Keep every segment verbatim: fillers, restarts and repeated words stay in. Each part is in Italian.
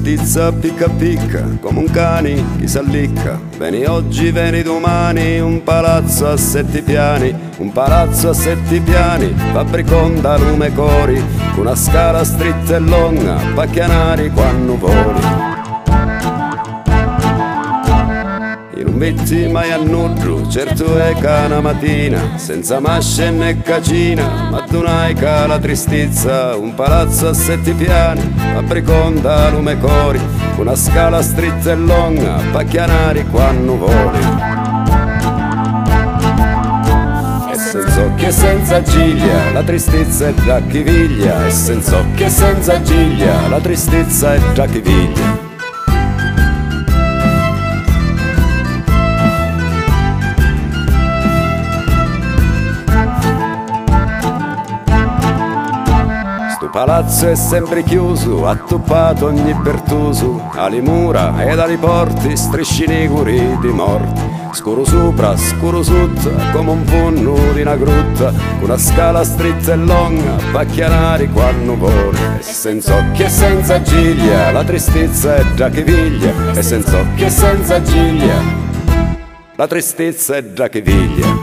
tristezza picca picca come un cane che s'allicca. Veni oggi, veni domani, un palazzo a sette piani, un palazzo a sette piani, fabbricon da lume cori, con una scala stritta e lunga, pacchianari quando voli. E non metti mai a nudo, certo è che una mattina, senza masce né cacina, ma donai che la tristezza, un palazzo a sette piani, fabbricon da lume cori, con una scala stritta e lunga, pacchianari quando voli. E senza occhi e senza giglia, la tristezza è già chi viglia, e senza occhi e senza giglia, la tristezza è già chi viglia. Sto palazzo è sempre chiuso, attoppato ogni pertuso, alle mura ed alle porte strisci neguri di morti. Scuro sopra, scuro sotto, come un punno di una grutta, una scala stritta e lunga, pacchianari quando voli. E senza occhi e senza giglia, la tristezza è già che viglia, e senza occhi e senza giglia, la tristezza è già che viglia.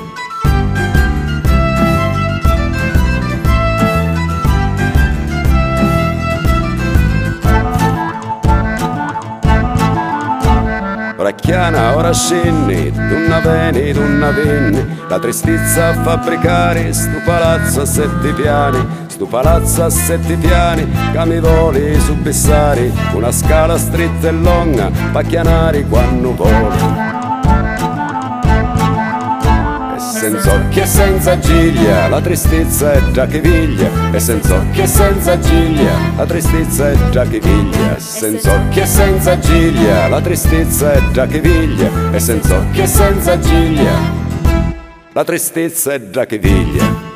Ora chiana, ora scendi, d'una veni, d'una venni, la tristezza a fabbricare sto palazzo a sette piani, sto palazzo a sette piani, che mi voli su Bessari, una scala stritta e lunga, pacchianari quando voli. E senza occhi e senza giglia, la tristezza è già che viglia, e senza occhi e senza giglia, la tristezza è già che viglia, e senza occhi e senza giglia, la tristezza è già che viglia, e senza occhi e senza giglia, la tristezza è già che viglia.